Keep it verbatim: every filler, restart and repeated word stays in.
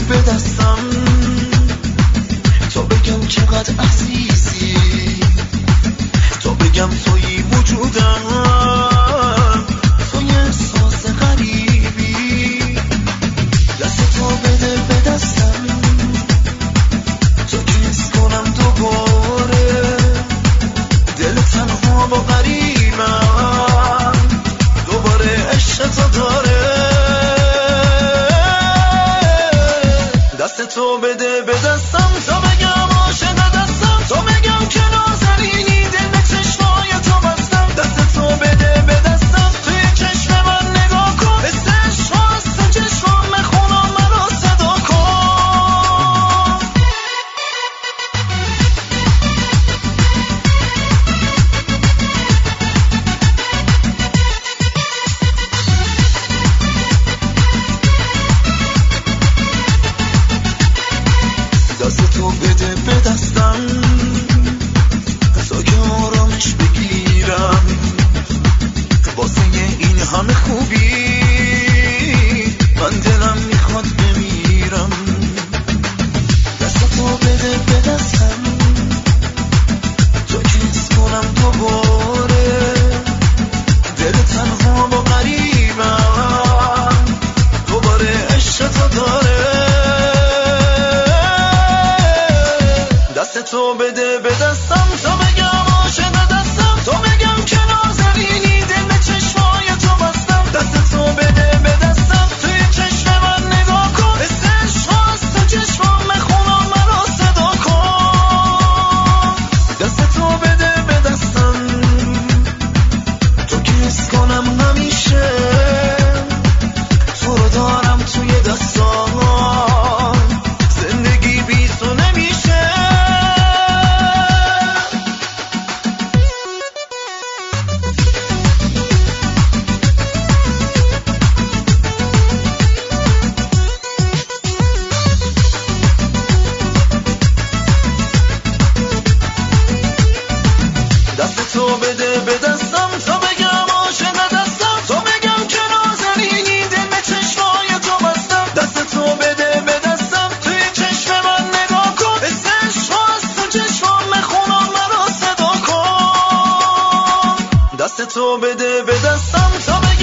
به دستم تا بگم چقدر عزیزی، تا بگم تویی وجودم، توی احساس غریبی. دست تو بده به دستم تا کس کنم دوباره دل تنها و غریبم، دوباره عشق تو داره. دست تو بده به دستم تا بگم عاشق دستم، تا بگم که نازنینی دل به چشمای تو بستم. دست تو بده به دستم توی چشم من نگاه کن، حس عشق هست تو چشمام مخونم منو صدا کن. دست تو بده به دستم تا که آرامش بگیرم، واسه این همه خوبی من دلم میخواد بمیرم. دست تو بده به دستم تا کس کنم دوباره دل تنها و غریبم، دوباره عشق تو داره. دست تو بده به دستم تا بگم عاشق دستم، تا بگم که نازنینی دل به چشمای تو بستم. دست تو بده به دستم توی چشم من نگاه کن، حس عشق هست تو چشمام مخونم منو صدا کن. دست تو بده به دستم تو که حس کنم همیشه تو رو دارم توی دستام، زندگی بی تو نمیشه. دست تو بده به دستم تا بگم عاشق دستم، تا بگم که نازنینی دل به چشمای تو بستم. دست تو بده به دستم توی چشم من نگاه کن، حس عشق هست تو چشمام مخونم منو صدا کن. دست تو بده به دستم تا بگم